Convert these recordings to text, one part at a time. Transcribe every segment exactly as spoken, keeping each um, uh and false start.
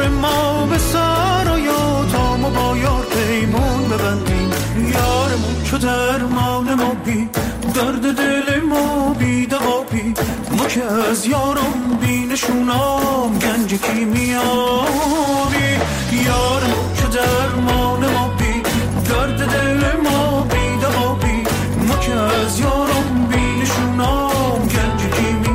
ما به سرایاتامو با یار پیمون ببندیم. یارمون چو درمان ما بی درد دل ما بی دوابی، ما که از یارم بی نشونام گنج کیمیابی. یارمون چو درمان ما بی درد دل ما بی دوابی، ما که از یارم بی نشونام گنج کیمیابی.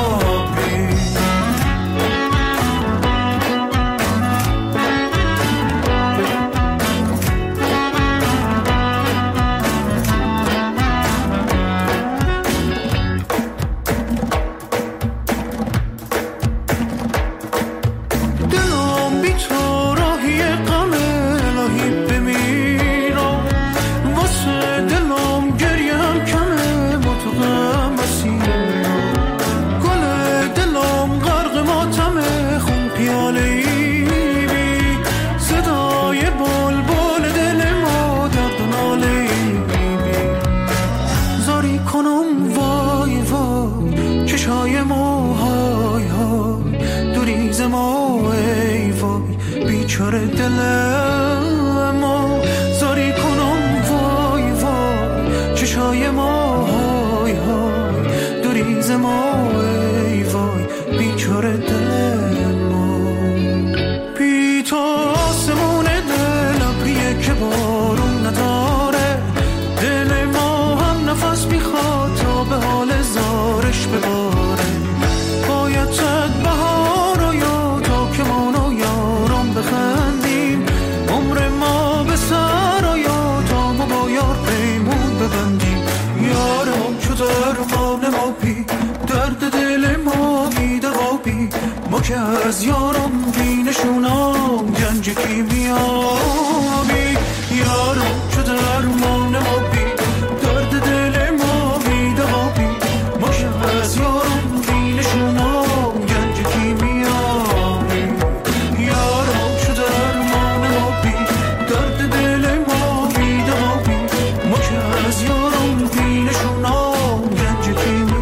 بیچاره دل ما زاری کنم وای وای، چشای ما های های دوریز ما ای وای، بیچاره دل ما. بی تو آسمون دل ابریه که بارون نداره، دل ما هم نفس میخواد تا به حال زارش بباره. باید صد بهار و یا تا که مانو یارم بخندیم، عمر ما به سرایاتامو با یار پیمون ببندیم. یارم چو درمان ما بی درد دل ما بی دوابی، ما که از یارم بی نشونام گنج کیمیابی. یارم چو درمان ما بی درد دل ما بی دوابی، ما که از یارم بی نشونام گنج کیمیابی. یارم چو درمان ما بی درد دل ما بی دوابی، ما که از یارم بی نشونام گنج کیمیابی.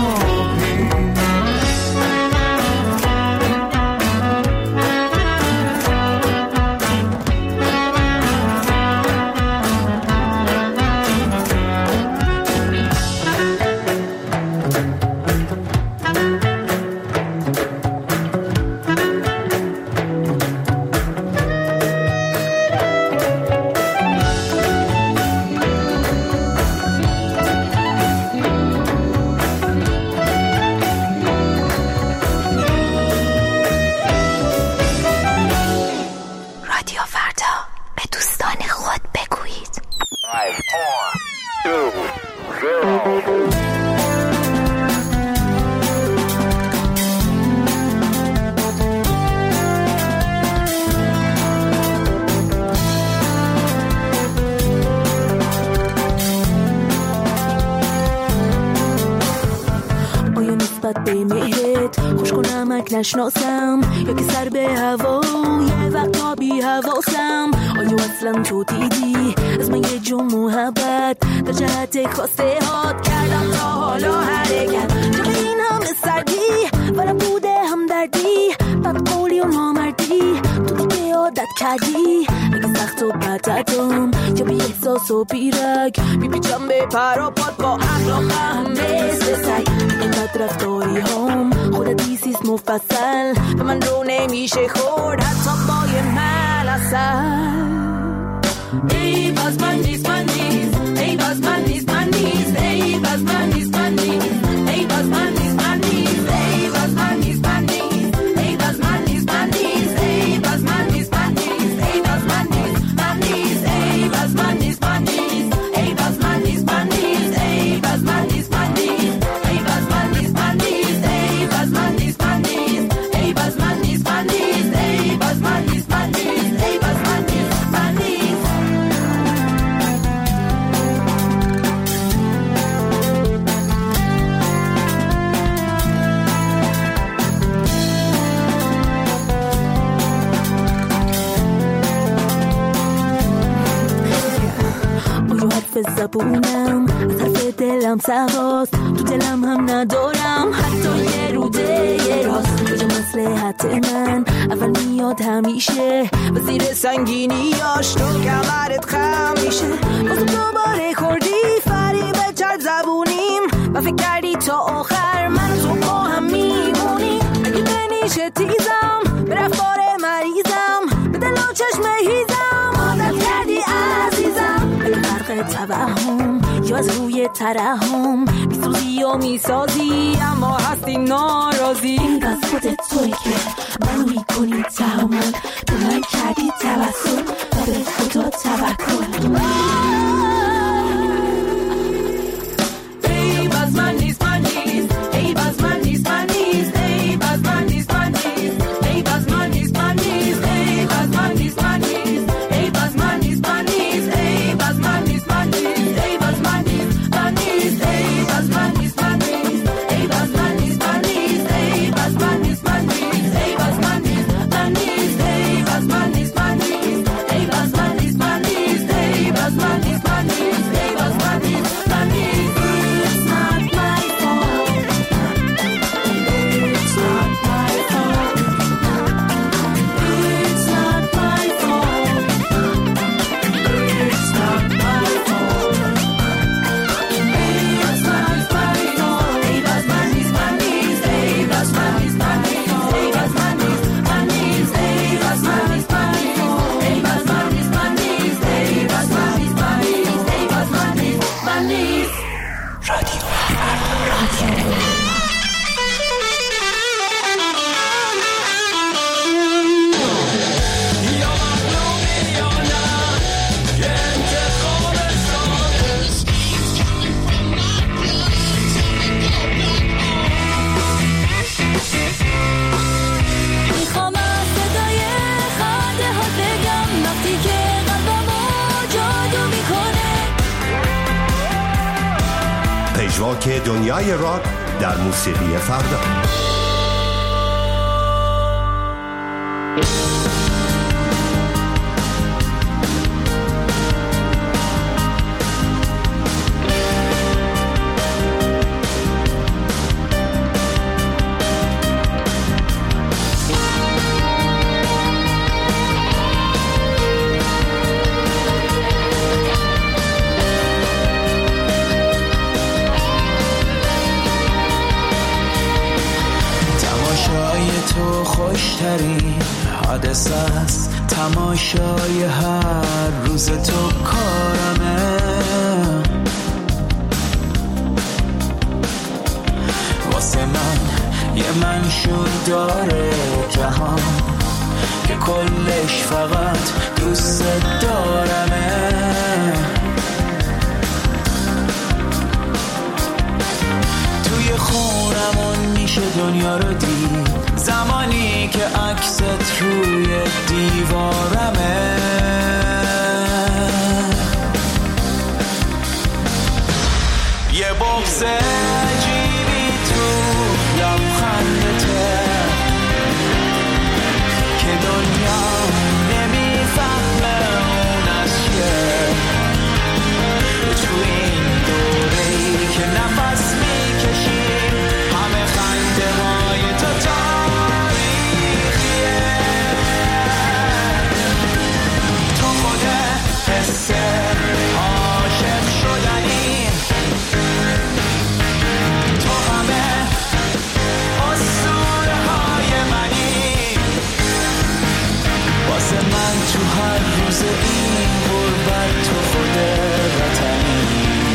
نشناسم یا که سر به هوا یه وقتا بی حواسم. آیا اصلا تو دیدی از من یه جو محبت در جهت خواسته هات کردم تا حالا حرکت؟ تو به این همه سردی و نبوده هم دردی، بد قولی و نامردی تو دیگه عادت کردی. اگه سخت و بدتم یا بی احساس و بیرک میپیچم به پر و پاد با اخلاق هم مثل سگ. این بد رفتاری هم خودت دیسیست مفصل به من رو نمیشه خورد حتی با یه ملسل. ای باز من نیست من نیست، ای باز من نیست من نیست، ای باز من نیست من نیست، ای باز من نیست من نیست، ای باز من نیست من نیست، ای باز من نیست من نیست، ای باز من نیست من نیست، ای باز من نیست من نیست، ای باز من نیست من نیست، ای باز من نیست من نیست، ای باز من نیست من نیست، ای باز من نیست من نیست، ای باز من نیست من نیست، ای باز من نیست من نیست، ای باز من نیست من نیست، ای باز من نیست من نیست. زبونم از حرف دلم سواست، تو دلم هم ندارم حتی یه روده یه راست. کجا مصلحت من اول میاد همیشه و زیر سنگینیاش تو کمرت خم میشه. بازم دوباره خوردی فریب چرد زبونیم و فکر کردی تا آخر من تو با هم میمونی. اگه بنیشه تیزم به رفتار مریضم به دل و چشم هیزم عادت کردی عزیزم. به فرق توهم یا از روی ترحم میسوزی و میسازی اما هستی ناراضی. این بس خودت توی که منو میکنی تحمل، به من کردی توسل و به خدا توکل. ای بس من نیست من نیست ای بس من نیست من نیست ای بس من نیست من نیست ای بس من نیست من نیست ای بس من نیست من نیست ای بس من نیست من نیست ای بس من نیست من نیست ای بس من نیست من نیست ای بس من نیست من نیست ای بس من نیست من نیست ای بس من نیست من نیست ای بس من نیست من نیست ای بس من نیست من نیست ای بس من نیست من نیست ای بس من نیست من نیست ای بس من نیست من نیست. پژواک دنیای راک در موسیقی فردا. خوشترین حادثه است، تماشای هر روز تو کارمه. واسه من یه منشور داره جهان که کلش فقط دوست دارمه. توی خونمون میشه دنیا رو دید زمانی که عکست روی دیوارمه. یه بغض عجیبی تو لبخندته که دنیا نمیفهمه اون از چیه. تو این دوره‌ای که نفس میکشیم همه خنده های تو تاریخیه. تو خود حس عاشق شدنی، تو همه اسطوره های منی. واسه من تو هر روز این غربت تو خود وطنی.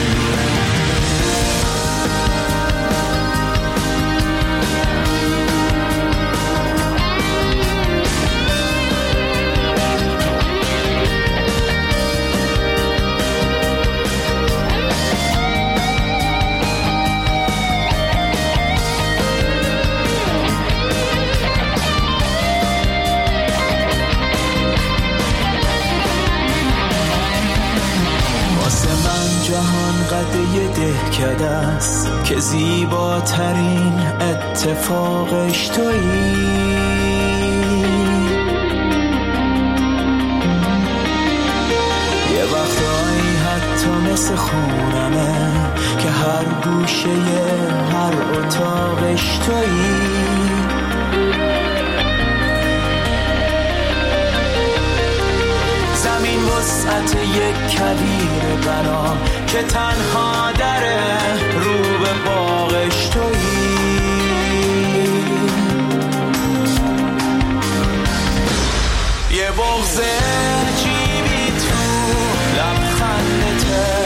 جهان قد یه دهکده است که زیباترین اتفاقش تویی. یه وقتایی حتی مثل خونمه که گوشه هر اتاقش تویی. زمین وسعت یک کویر بنا که تنها دره رو به باغش تویی. یه بغض عجیبی تو لبخندته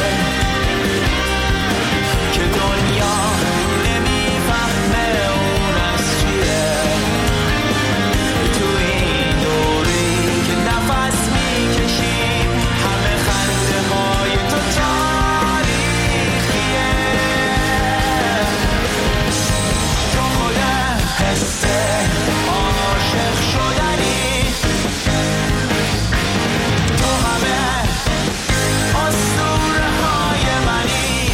که دنیا نمیفهمه اون از چیه. تو این دوری که نفس میکشیم همه خنده های تو تاریخیه. تو خود حس عاشق شدنی، تو همه اسطوره های منی.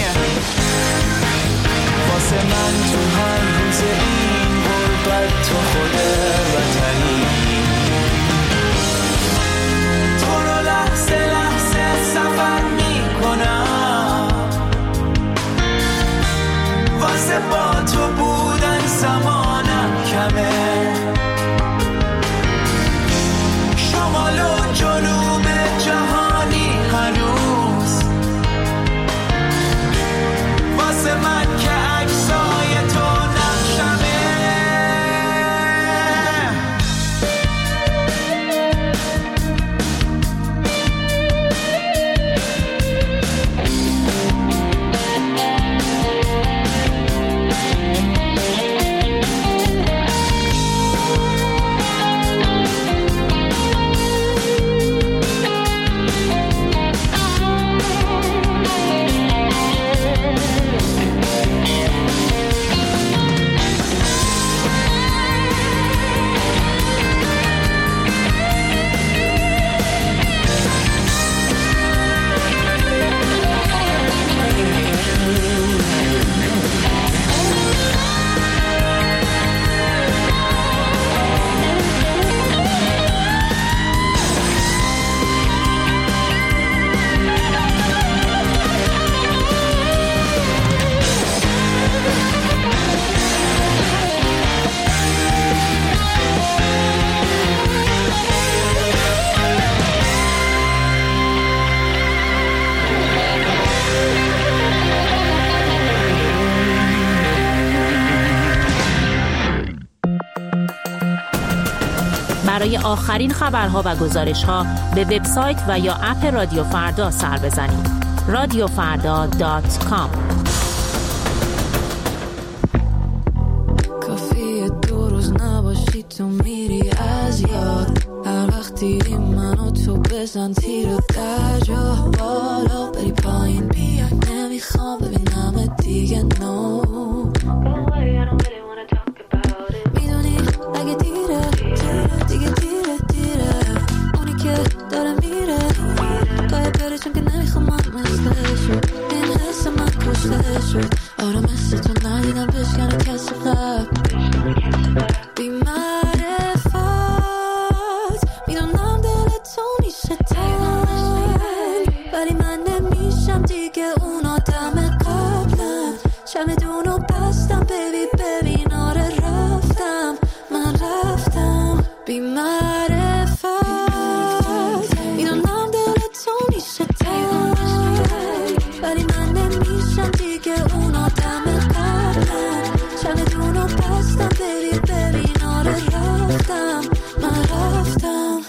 واسه من تو هر روز این غربت تو خود وطنی. تو رو لحظه لحظه سفر میکنم، واسه با تو بودن زمانم کمه. شمال و جنوب جهانی هنوز واسه من که عکسای تو نقشمه. برای آخرین خبرها و گزارش‌ها به وبسایت و یا اپ رادیو فردا سر بزنید. رادیو فردا دات کام. کافیه دو روز نباشی تو میری از یاد. هر وقت دیدی منو تو بزن تیر و در جا بالا بری پایین بیا. نمیخوام ببینم دیگه نو. میدونی اگه دیره دیگه دیره دیره اونی که داره میره باید بره چون که نمیخوام من مثل شد. این حس من کشته شد. آره مثل تو ندیدم بشکنه کسی قبل بی معرفت. میدونم دل تو میشه تنگ ولی من نمیشم دیگه اون آدم قبلم. چمدونو بستم بیبی ببین آره رفتم من رفتم بی معرفت. میدونم دل تو میشه تنگ ولی من نمیشم دیگه اون آدم قبلم. چمدونو بستم بیبی ببین آره رفتم من رفتم.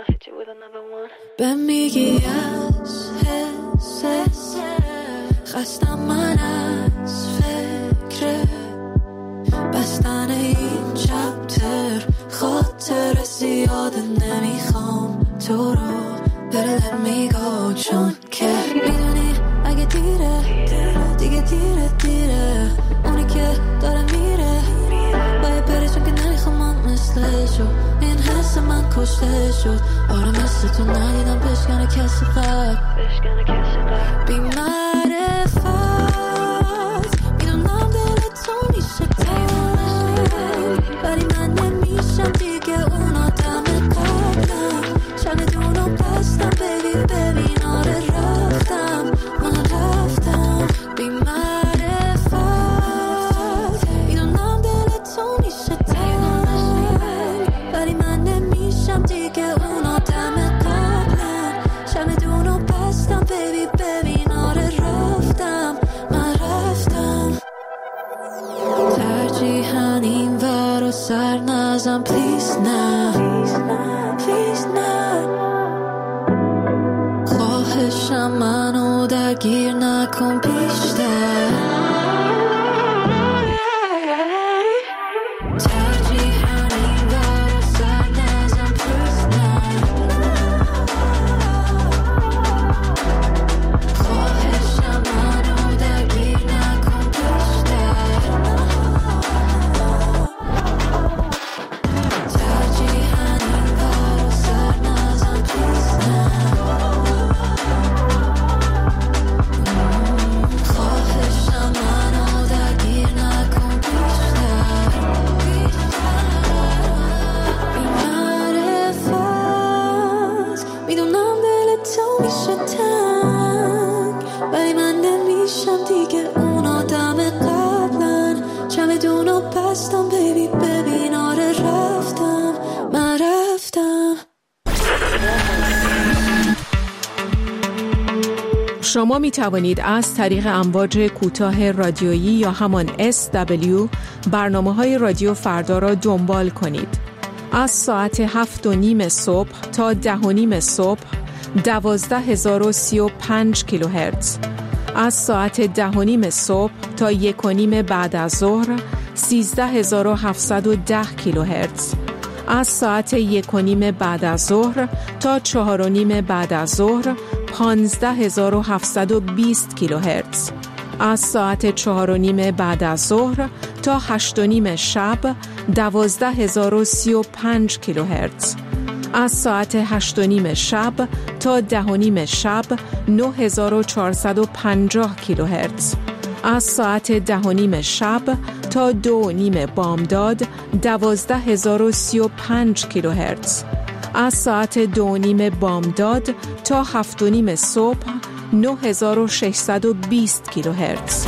به میگی از حس خستم من از فکر بستن این چپتر. خاطر زیاده نمیخوام تو رو بره let me go چون که میدونی اگه دیره دیگه دیره دیره اونی که داره میره باید بره چون که نمیخوام من مثل شو. این حس من کشته شد. آره مثل تو ندیدم بشکنه کسی قبل بی معرفت. میدونم دل تو میشه تنگ ولی من نمیشم دیگه اون آدم قبلم. چمدونو بستم بیبی ببین آره رفتم من رفتم بی معرفت. baby baby ناره رفتم من رفتم ترجیحاً این ور و سر نزم please نه please نه خواهشم منو درگیر نکن بیشتر شما می توانید از طریق امواج کوتاه رادیویی یا همان اس دبلیو برنامه‌های رادیو فردا را دنبال کنید. از ساعت هفت و نیم صبح تا ده و نیم صبح دوازده هزار و سی و پنج کیلوهرتز، از ساعت ده و نیم صبح تا یک و نیم بعد از ظهر سیزده هزار و هفتصد و ده کیلوهرتز، از ساعت یک و نیم بعد از ظهر تا چهار و نیم بعد از ظهر پانزده هزار و هفتصد و بیست کیلوهرتز، از ساعت چهار و نیم بعد از ظهر تا هشت و نیم شب دوازده هزار و سی و پنج کیلوهرتز، از ساعت هشت و نیم شب تا ده و نیم شب نه هزار و چهارصد و پنجاه کیلوهرتز، از ساعت ده و نیم شب تا دو و نیم بامداد دوازده هزار و سی و پنج کیلوهرتز، از ساعت دو و نیم بامداد تا هفت و نیم صبح نه هزار و ششصد و بیست کیلوهرتز.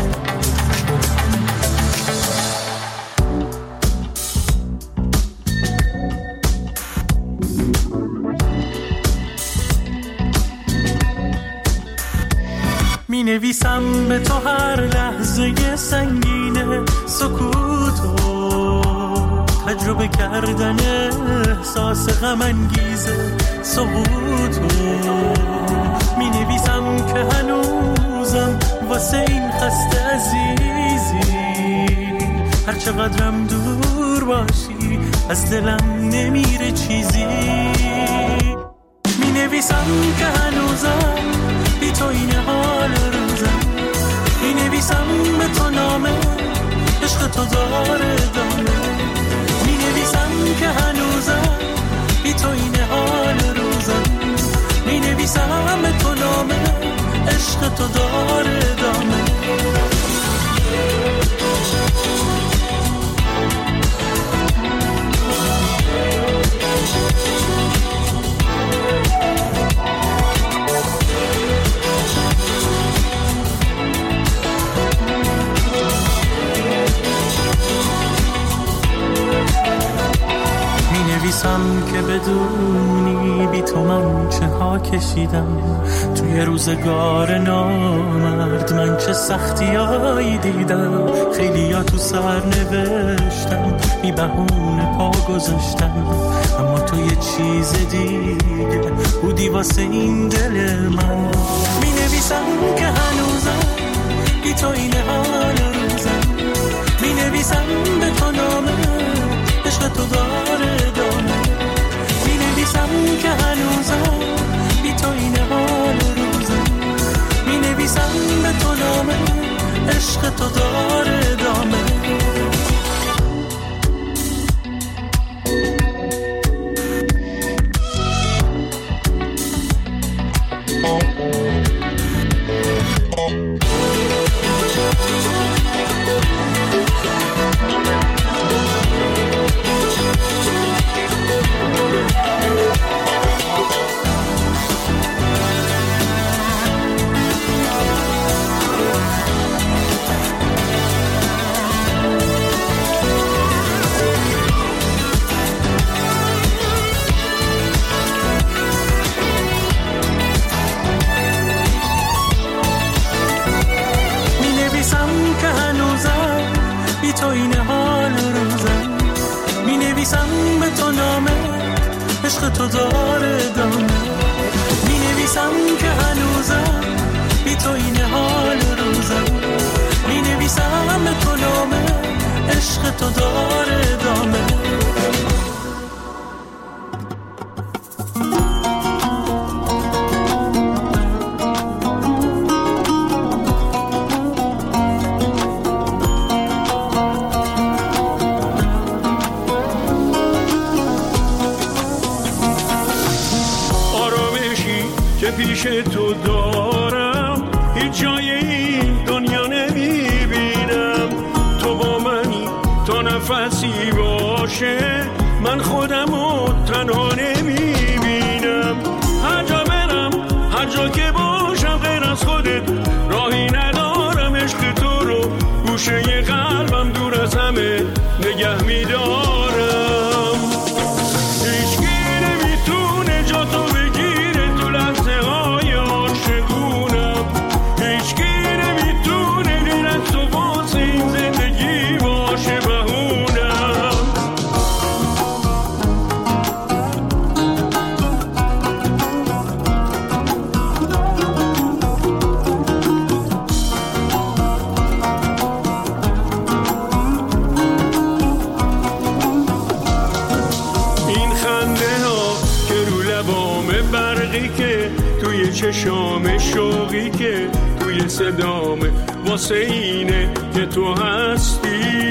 می نویسم به تو هر لحظه سنگینه سکوتو تجربه کردن احساس غم انگیزه سقوطو می نویسم که هنوزم واسه این خسته عزیزی هر چقدرم دور باشی از دلم نمیره چیزی می نویسم که هنوزم بی تو این حال روزم می نویسم به تو نامه عشق تو داره دامه می نویسم که هنوزم بی تو این حال روزم می نویسم به تو نامه عشق تو داره دامه نویسم که بدونی بی تو من چه ها کشیدم توی روزگار نامرد من چه سختیایی دیدم خیلی ها تو سر نوشتم بی بهونه پا گذاشتم اما تو یه چیز دیگه بودی واسه این دل من می نویسم که هنوزم بی تو این حال روزم می نویسم به تو نامه عشق تو داره دامه می نویسم که هنوزم بی تو این حال روزم می نویسم به تو نامه عشق تو داره دامه تو داره دامه. می نویسم که هنوزم بی تو این حال روزم، می نویسم به تو نامه عشق تو داره دامه. پیش تو دارم هیچ جای این دنیا نمیبینم، تو با منی تا نفسی باشه من خودمو تنها نمیبینم. هر جا برم هر جا که باشم غیر از خودت راهی ندارم، عشق تو رو گوشه قلبم دور از همه نگه میدارم. چشام شوقی که توی صدامه واسه اینه که تو هستی،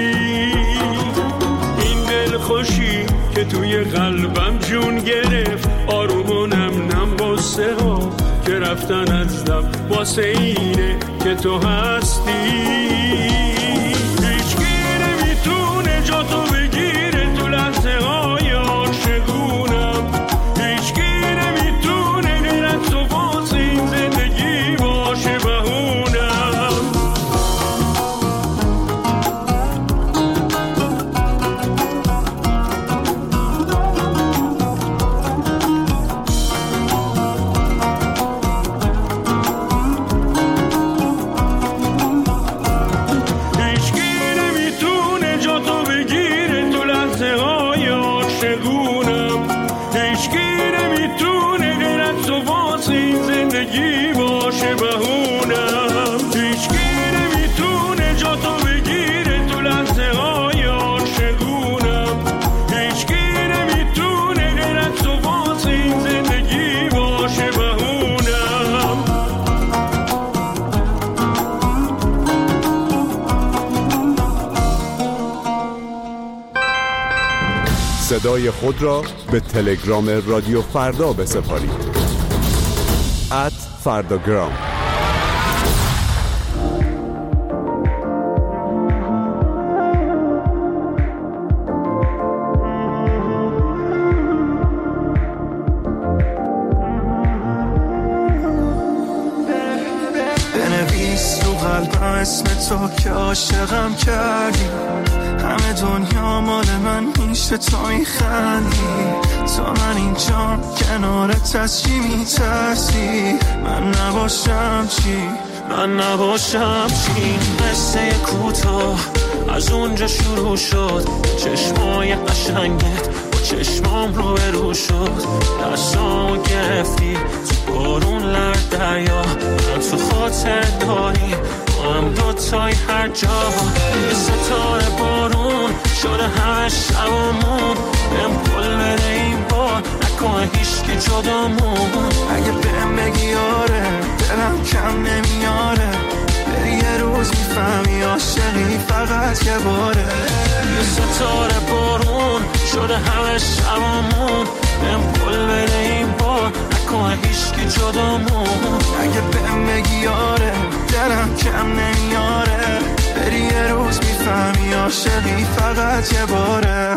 این دل خوشی که توی قلبم جون گرفت آروم و نم نم واسه ها که رفتن از دم واسه اینه که تو هستی. هیچکی نمیتونه جا تو بگیره تو لحظه های عاشقونم، هیچکی نمیتونه غیر از تو واسه این زندگی باشه بهونم. صدای خود را به تلگرام رادیو فردا بسپارید. ات فرداگرام. بنویس رو قلبم اسم تو که عاشقم کردی، همه دنیا مال من میشه تو میخندی، تو من اینجا کنارت از چی میترسی؟ من نباشم چی؟ من نباشم چی؟ قصه کوتاه از اونجا شروع شد، چشمای قشنگت با چشمام رو برو شد، دستامو گرفتی تو بارون لرد دریا، من تو خاطر داری با هم دوتای هر جا، یه ستاره بارون شده همه شبامون، بهم پل بده این بار نکنه هیچکی جدامون، اگه بهم بگی آره دلم کم نمیاره، بری یه روز میفهمی عاشقی فقط یه باره، یه ستاره بارون شده همه شبامون، بهم پل بده این بار نکنه هیچکی جدامون، اگه بهم بگی آره دلم کم نمیاره، بری یه روز میفهمی عاشقی فقط یه باره.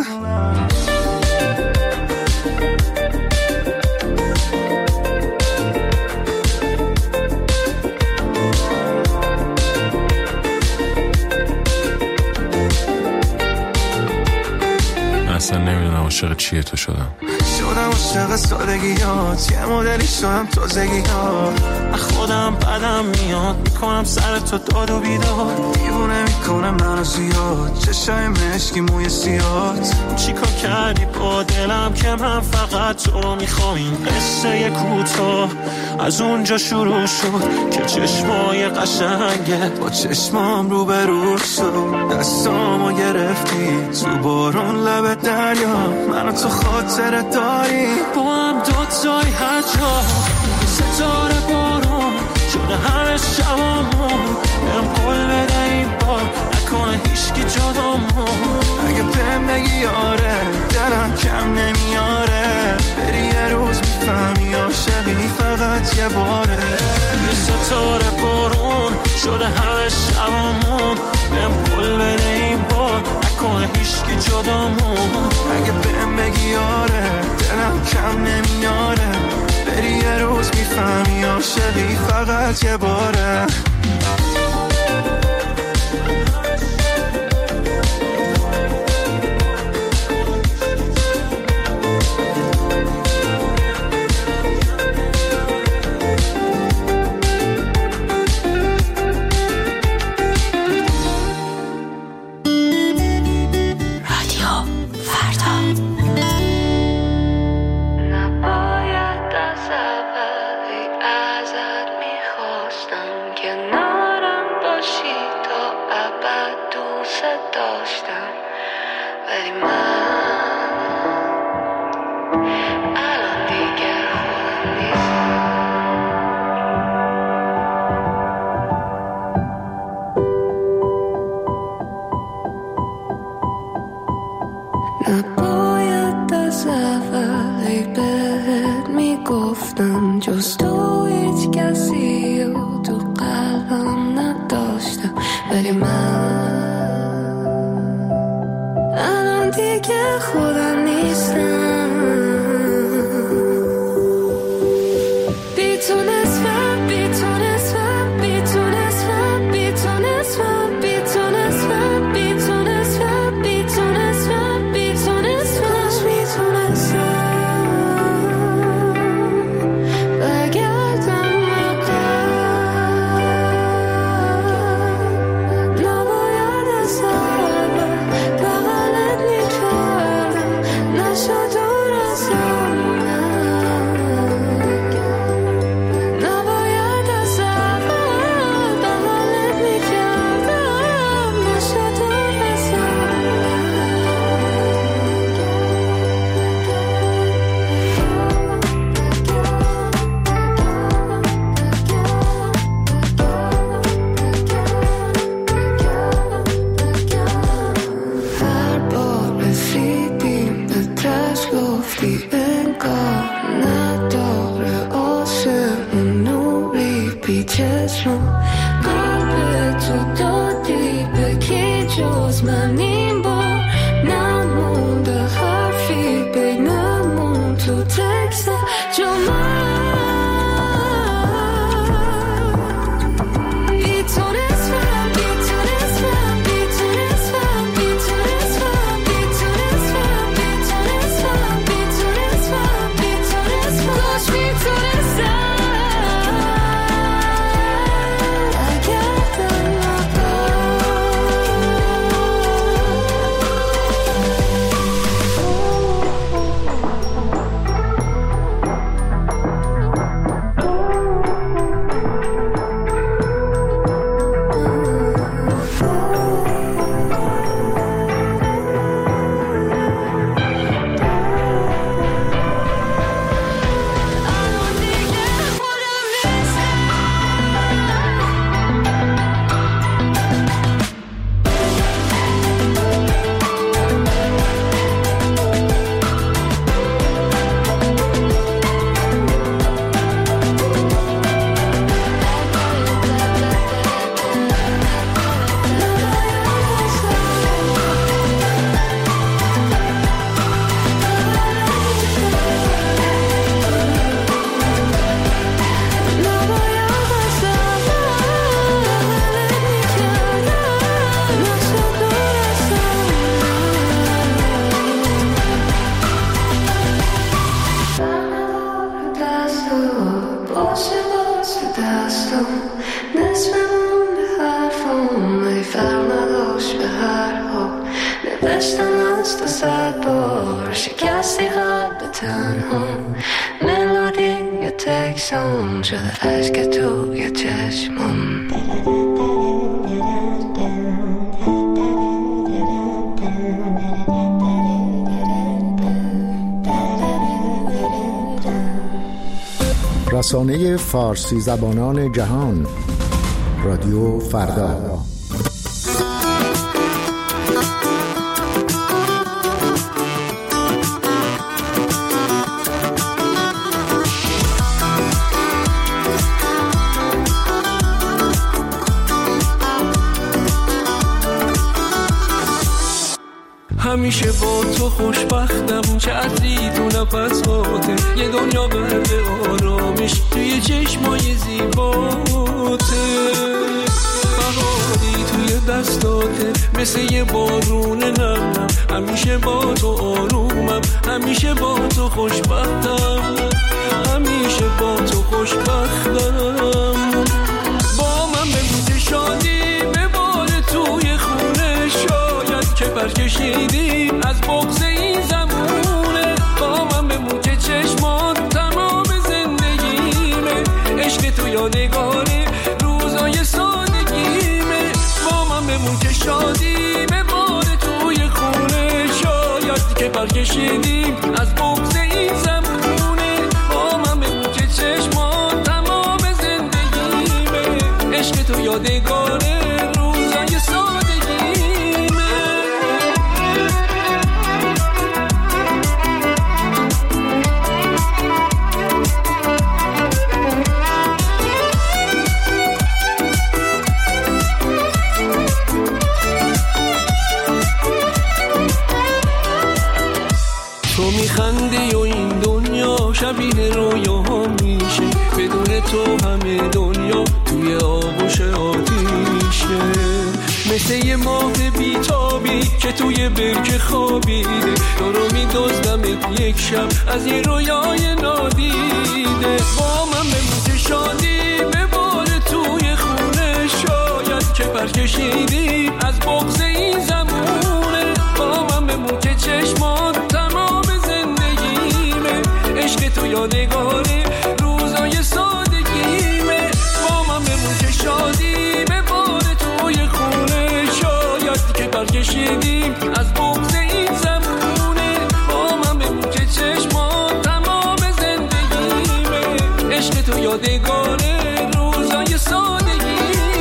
اصلا نمیدونم عاشق چیه تو شدم. شدم عاشق سادگیات، یه مدلی شدم تازگیات. خودم بدم میاد میکنم سر تو داد و بیداد، دیوونه میکنم منو زیاد، چشای مشکی موی سیات. چیکار کردی با دلم که من فقط تو رو میخوام؟ این قصه کوتاه از اونجا شروع شد که چشمای قشنگه با چشمام رو به رو شد. دستامو گرفتی تو بارون لب دریا، منو تو خاطر داری با هم دوتای هر جا. ستاره بارون شده همه شبامون، برم قول بده این بار نکنه هیچکی جدامون. اگه بهم بگی آره دلم کم نمیاره، بری یه روز میفهمی عاشقی فقط یه باره. یه ستاره بارون شده همه شبامون، برم قول بده این بار نکنه هیچکی جدامون. اگه بهم بگی آره دلم کم نمیاره، بری یه روز میفهمی عاشقی فقط یه باره. نباید از اولی بهت میگفتم، جز تو هیچ کسی رو تو قلبم نداشتم. ولی من الان دیگه خودم نیستم. بی تو نصفم، بی تو نصفم، بی تو نصفم، بی تو نصفم، بی تو نصفم، بی تو نصفم، بی تو نصفم، بی تو نصفم، بی تو نصفم. بگردم عقب، نباید از اول بغلت میکردم، نشد دور از نباید از اول بغلت میکردم، نشد دور از هر بار رسیدیم به تش گفتی انگار نداره آسمون نوری بی چشم. قلب تو دادی به کی جز من این بار، نمونده حرفی بینمون تو تکست جو من. بی تو نصفم، بی تو نصفم، بی تو نصفم، بی تو نصفم، بی تو نصفم، بی تو نصفم، بی تو نصفم، بی تو نصفم. کاش میتونستم دستو باشه باز تو دستم نصفمون به حرفم ای فرق نداشت به هر حال نوشتم از تو صد بار شکستی قلب تنها ملودی یا تکسام شده عشق تو یا چشمم رسانه فارسی زبانان جهان رادیو فردا. همیشه با تو خوشبختم چه عطری تو نفس هاته یه دنیا غرق آرامش توی چشمای زیباته بهاری توی دستاته مثل یه بارون نرمم همیشه با تو آرومم همیشه با تو خوشبختم همیشه با تو خوشبختم با من به موج شادی بباره توی خونه شاید که برکشیدیم از بغض این زمونه با من به موج چشمات تمام زندگیمه عشق تو یادگاره روزای سادگیمه با من به موج شادی بباره توی خونه شاید که برکشیدیم از بغض این زمونه با من به موج چشمات تمام زندگیمه عشق تو یادگاره روزای سادگیمه تو میخندی و این دنیا شبیه رویاها میشه بدون تو همه دنیا توی آغوش آتیشه مثل یه ماه بیتابی که توی برکه خوابیده تو رو میدزدمت یک شب از یه رویای نادیده با من به موج شادی بباره توی خونه شاید که برکشیدی از بغض این زمونه با من به موج چشمات تمام زندگیمه عشق تو یادگاره روزای سادگیمه با من به موج شادی بباره توی خونه شاید که برکشیدیم از بغض این زمونه با من به موج چشمات تمام زندگیمه عشق تو یادگاره روزای سادگیمه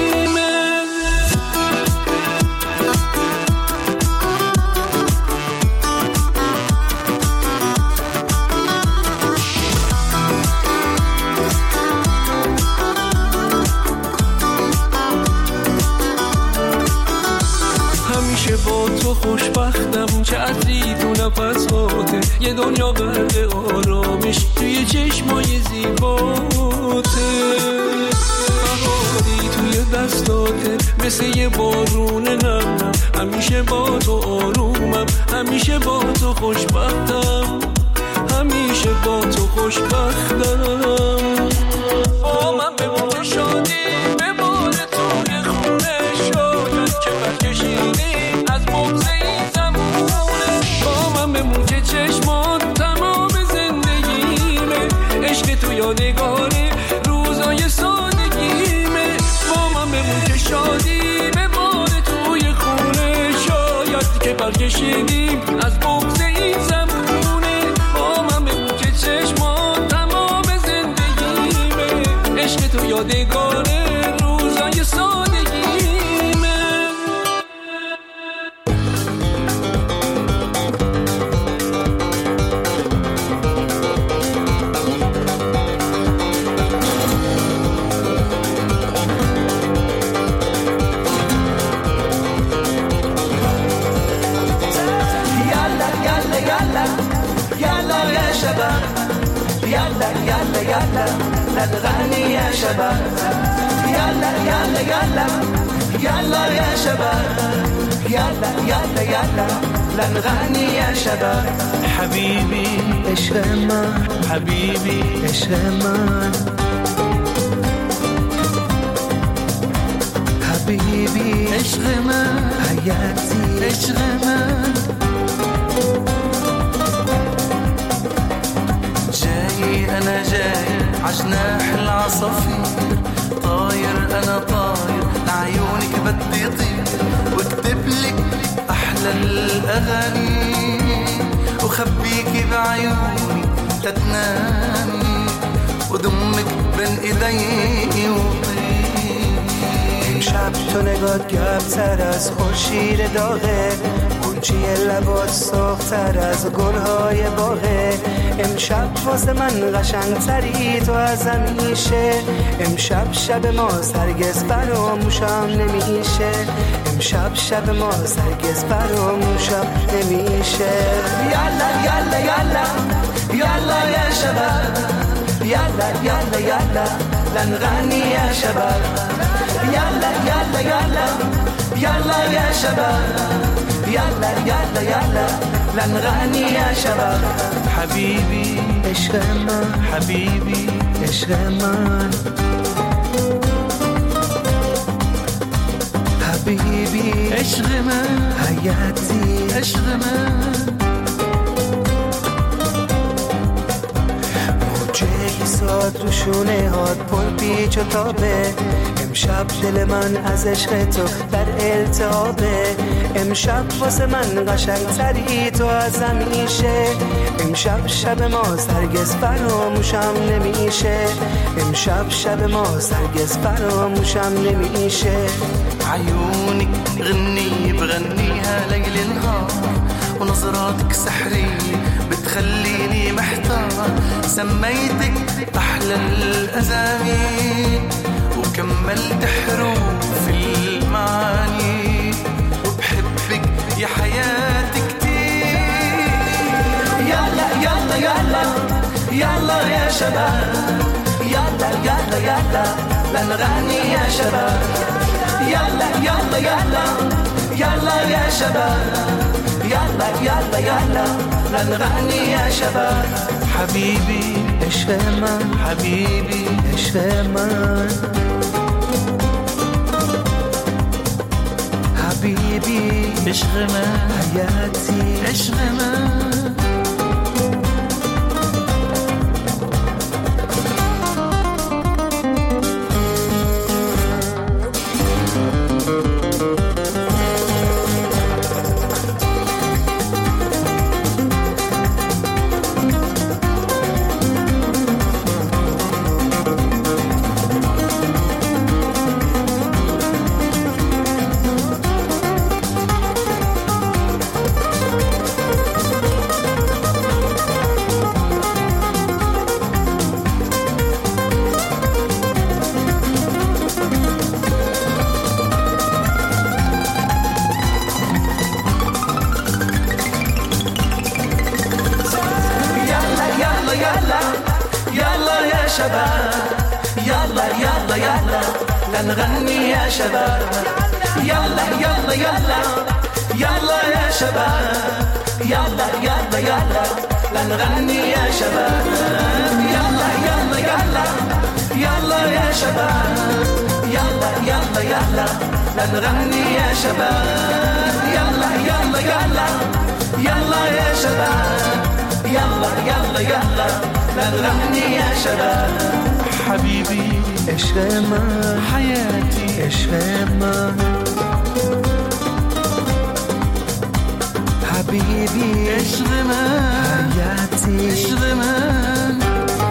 همیشه با تو خوشبختم چه عطری تو نفس هاته یه دنیا غرق آرامش توی چشمای زیباته بهاری توی دستاته مثل یه بارون نرمم همیشه با تو آرومم همیشه با تو خوشبختم همیشه با تو خوشبختم با من به موج شادی بباره توی خونه شاید که برکشیدی از بغض این زمونه با من به موج چشمات تمام زندگیمه عشق تو یادگاره روزای سادگیمه با من به موج شادی بباره توی خونه شاید که برکشیدیم از بغض این زمونه با من به موج چشمات تمام زندگیمه عشق تو یادگاره روزای سادگیمه يلا يلا يلا نغني يا شباب يلا يلا يلا يلا يا شباب يلا يلا يلا لنغني يا شباب حبيبي عشق من حبيبي عشق من حبيبي عشق من حياتي عشق من جاي أنا جاي عجناح العصافير طاير أنا طاير لعيونك بدي طير واكتب لك أحلى الأغاني وخبيكي بعيوني تتنامي ودمك بين إيدي وطير امشب تو نگات گرمتر از خورشید داغه گوچی لبات سرخ‌تر از گلهای باغه امشب واسه من قشنگتری تو از همیشه امشب شب ما هرگز فراموشم نمیشه امشب شب ما هرگز فراموشم نمیشه یالا یالا یالا یالا یا شباب یالا یالا یالا لنغنی یا شباب یالا یالا یالا یالا یا شباب یالا یالا یالا لنغنی یا شباب حبیبی عشق من حبیبی عشق من حبیبی عشق من حیاتی عشق من موجه ساد رو شونه هات پر پیچ و تابه امشب دل من از عشق تو در التهابه امشب واسه من قشنگتری تو از همیشه امشب شب ما هرگز فراموشم نمیشه امشب شب ما هرگز فراموشم نمیشه عيونك غني بغنيها ليل نهار ونظراتك سحرية بتخليني محتار سميتك أحلى الأسامي وكملت حروف المعاني وبحبك يا حياتي كتير يلا يلا يلا يلا يا شباب يلا يلا يلا لنغني يا شباب يلا يلا يلا يلا يا شباب يلا يلا يلا لنغني يا شباب حبيبي عشق من حبيبي عشق من حبيبي عشق من حياتي عشق من لنغني يا شباب يلا يلا يلا يلا يا شباب يلا يلا يلا لنغني يا شباب يلا يلا يلا يلا يا شباب يلا يلا يلا لنغني يا شباب يلا يلا يلا يلا يا شباب يلا يلا يلا لنغني يا شباب حبيبي عشق من حياتي عشق من حبيبي عشق من حياتي عشق من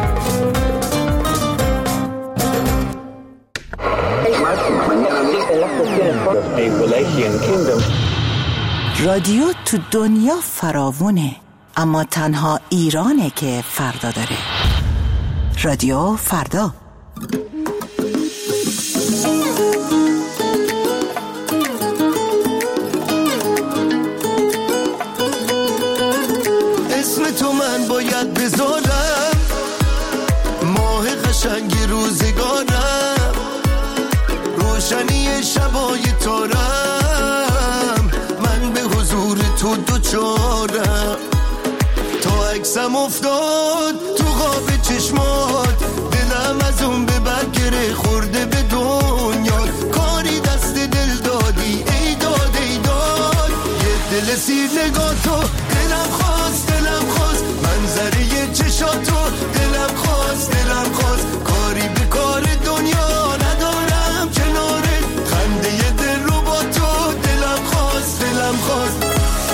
رادیو تو دنیا فراوونه اما تنها ایرانه که فردا داره. رادیو فردا. اسم تو من باید بذارم ماه قشنگ روزگارم روشنی شبای تارم شدم تا عکسم افتاد تو خواب چشمات، دلم از اون به بعد گره خورده به دنیا. کاری دست دل دادی ای داد ای داد، یه دل سیر نگاه تو دلم خواست دلم خواست، منظره چشاتو دلم خواست دلم خواست. کاری به کار دنیا ندارم کناره، خنده دل رو با تو دلم خواست دلم خواست.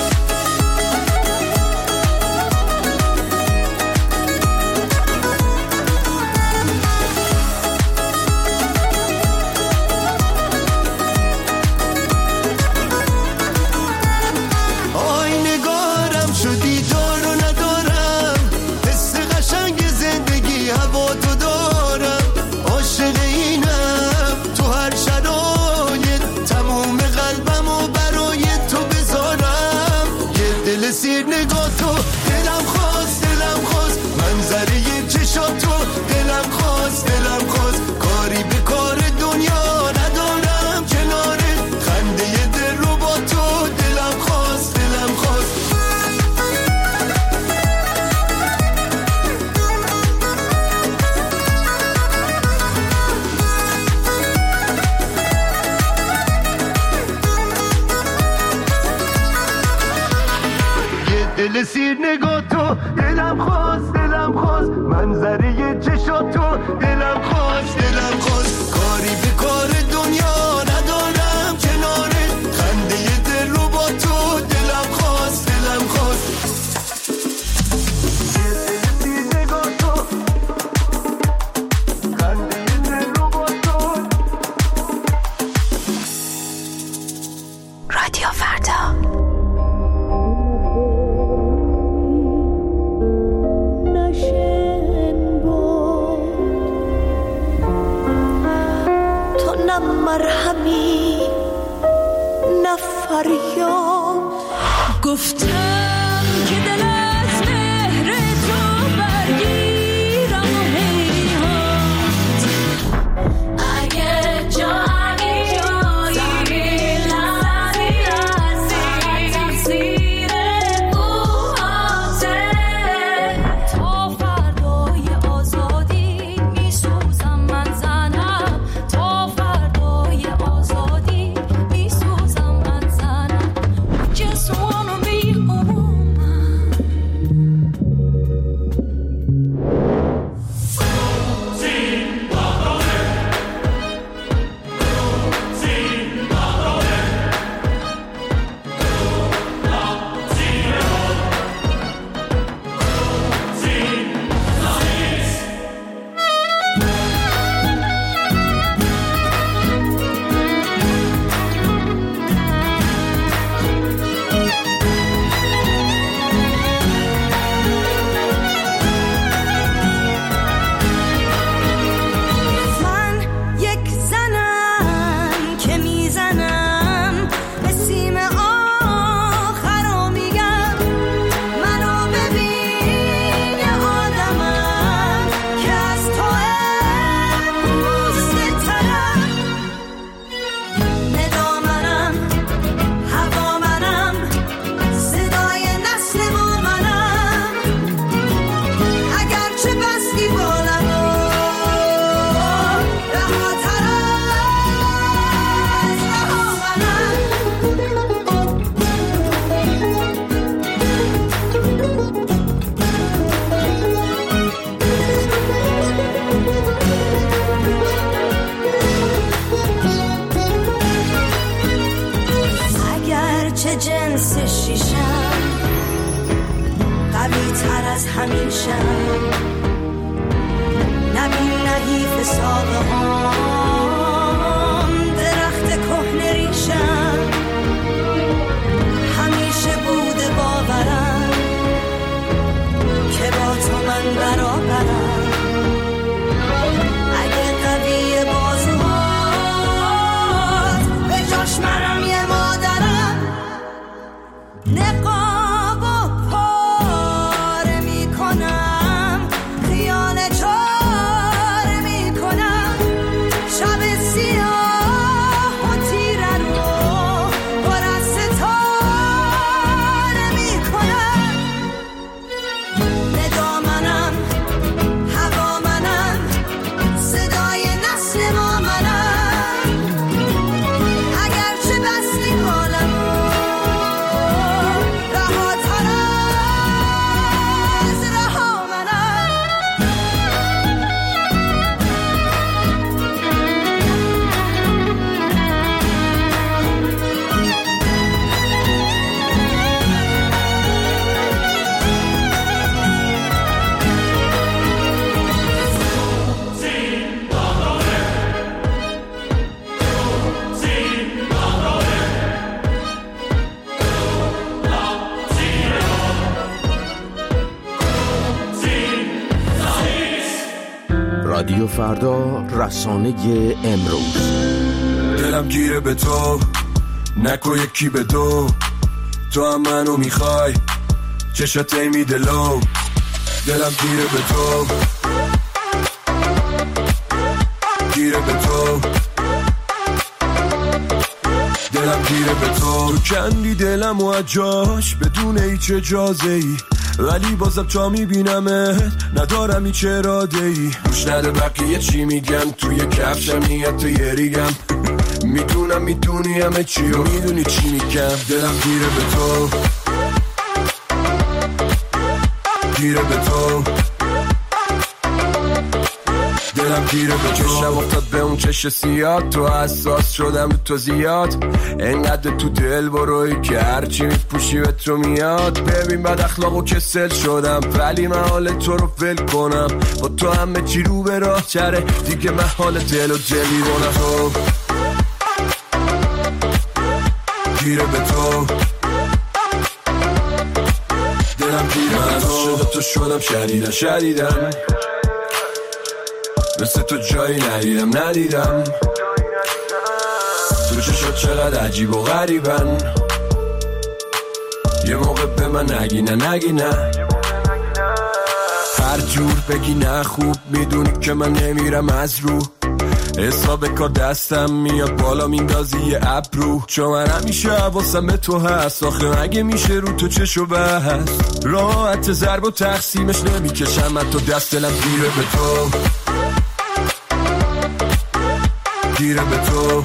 سیر نگاه تو دلم خواست دلم خواست، منظره چشاتو دلم خواست دلم خواست. کاری به کار دنیا ندارم کناره، خنده دل رو با تو دلم خواست دلم خواست. دل سیر نگاه تو دلم خواست دلم خواست، منظره چشاتو دلم خواست دلم خواست. کاری به کار دنیا ندارم کناره، خنده دل رو با تو دلم خواست دلم خواست. دل سیر نگاه تو خنده دل رو با تو. رادیو فردا. مرهمی نفریاد گفتم که دل از مهر تو برگیرم و هیهات. اگه جایی جایی لحظی لحظی تفسیر موهاته، تا فردای آزادی میسوزم من زنم، تا فردای آزادی میسوزم من زنم. Just wanna be a woman. رادیو فردا، رسانه امروز. دلم گیره به تو، نکو یکی به دو، تو هم منو میخوای، چشات میده لو. دلم گیره به تو، گیره به تو، دلم گیره به تو. تو کندی دلم و جاش بدون هیچ اجازه ای، ولی بازم تا میبینمت ندارم هیچ اراده ای. گوش نده بقیه چی میگن، توی کفشم نیت تو یه ریگم. میدونم میدونی همه چی و میدونی چی میگم. دلم گیره به تو، گیره به تو، دلم گیره به تو. چشم افتاد به اون چش سیاد، تو حساس شدم تو زیاد. انقدر تو دل بروی که هرچی میپوشی به تو میاد. ببین بد اخلاق و کسل شدم، ولی من حال تو رو ول کنم. با تو همه چی رو به راه چره، دیگه من حال دل و دلی رونم. تو گیره به تو، دلم گیره به تو. شده تو شدم شدیدم شدیدم، مثل تو جایی ندیدم ندیدم. تو چشات چقدر عجیب و غریبن، یه موقع به من نگی نه نگی نه. هر جور بگی نه خوب میدونی که من نمیرم از رو. حساب کار دستم میاد بالا میندازی یه ابرو، چون من همیشه حواسم به تو هست. آخه اگه میشه رو تو چشو بست، راحت ضرب و تقسیمش نمیکشم من تو دست. دلم گیره به تو، گیره به تو،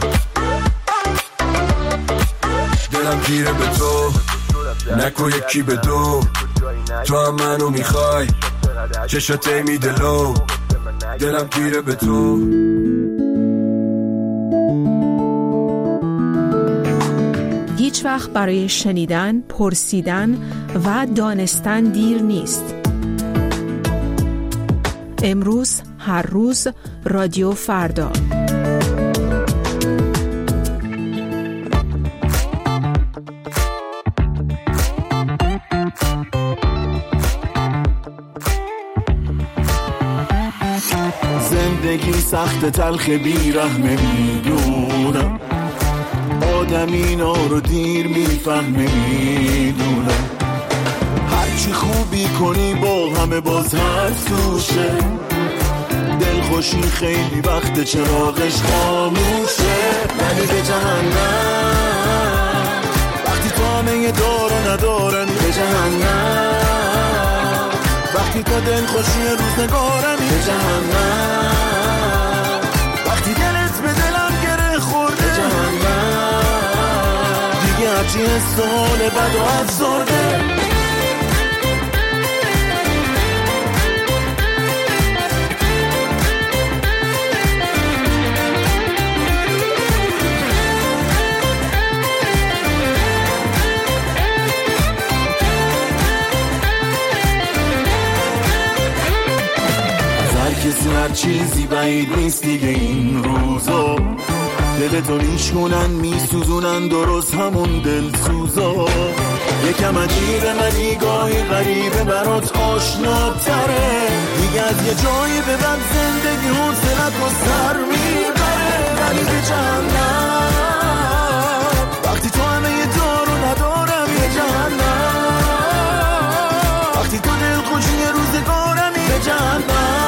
دلم گیره به تو، نکو یکی به دو، تو هم منو میخوای، چشات میده لو. دلم گیره به تو. هیچ وقت برای شنیدن، پرسیدن و دانستن دیر نیست. امروز، هر روز، رادیو فردا. زندگی سخت تلخ بیرحمه میدونم، آدم اینا رو دیر میفهمه میدونم. هرچی خوبی کنی با همه باز حرف توشه، دلخوشی خیلی وقت چراغش خاموشه. ولی به جهنم وقتی تو همه دارو ندارن، به جهنم وقتی تو دلخوشی روزگارمی، به جهنم وقتی دلت به دلم گره خورده، به جهنم دیگه هرچی حسال بد و افسرده. کسی هر چیزی بعید نیست دیگه این روزا. دلتو میشکنن میسوزونن درست همون دلسوزا. یکم عجیبه ولی گاهی غریبه برات آشناتره. دیگه از یه جایی به بعد زندگی حوصلت رو سر میبره. ولی به جهنم وقتی تو همه یه دارو ندارم، به جهنم وقتی تو دلخوشی روزگارمی، به جهنم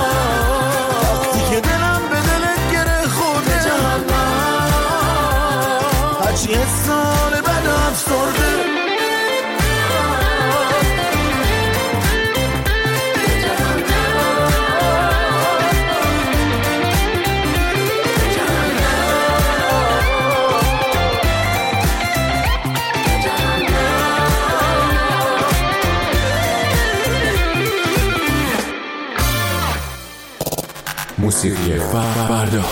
هرچی سال بعد افسرده. موسیقی فردا.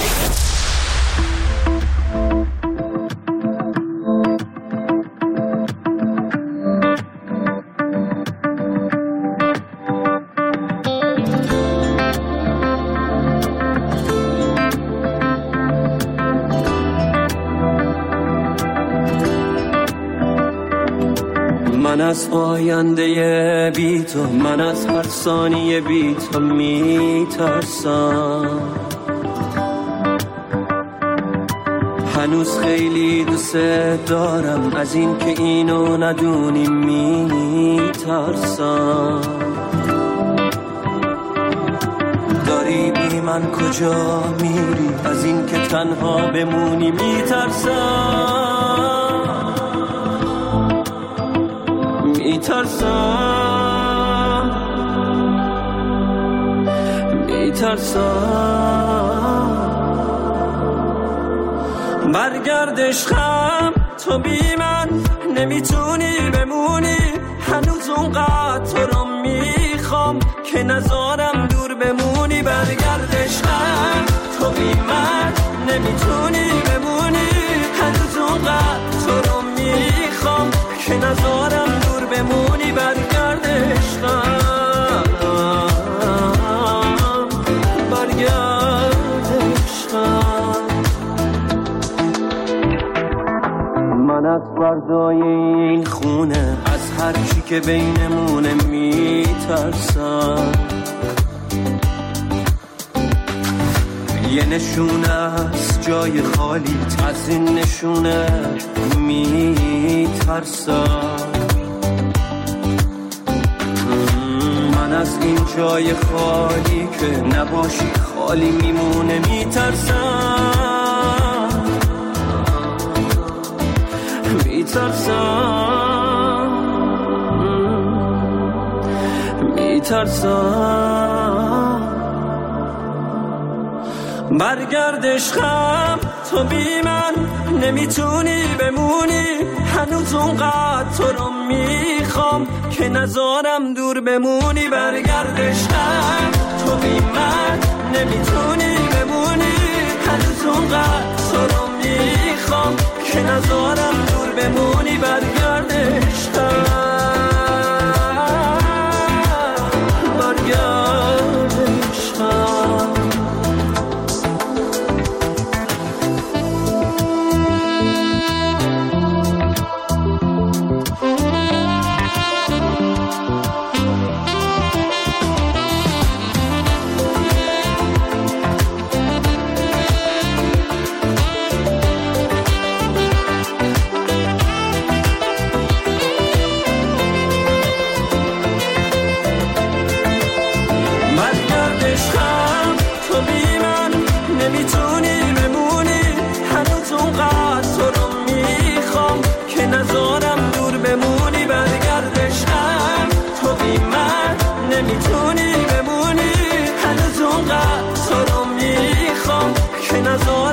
من از آینده بی تو، من از هر ثانیه بی تو میترسم. هنوز خیلی دوست دارم، از این که اینو ندونی میترسم. داری بی من کجا میری، از این که تنها بمونی میترسم. میترسم میترسم برگرد عشقم، تو بی من نمیتونی بمونی. هنوز اونقدر تو رو میخوام که نذارم دور بمونی. برگرد عشقم، تو بی من نمیتونی بمونی. هنوز اونقدر تو رو میخوام که نذارم دور بمونی. برگرد عشقم، برگرد عشقم. من از فردای این خونه، از هر چی که بینمونه میترسم. یه نشونه از جای خالی، از این نشونه میترسم. من از این جای خالی که نباشی خالی میمونه میترسم. میترسم میترسم برگرد عشقم، تو بی من نمیتونی بمونی. هنوز اونقدر تو رو میخوام که نذارم دور بمونی. برگرد عشقم، تو بی من نمیتونی بمونی. هنوز اونقدر تو رو میخوام که نذارم دور بمونی. برگرد عشقم، برگرد عشقم. نمیتونی بمونی. هنوز اونقدر تو رو میخوام که نذارم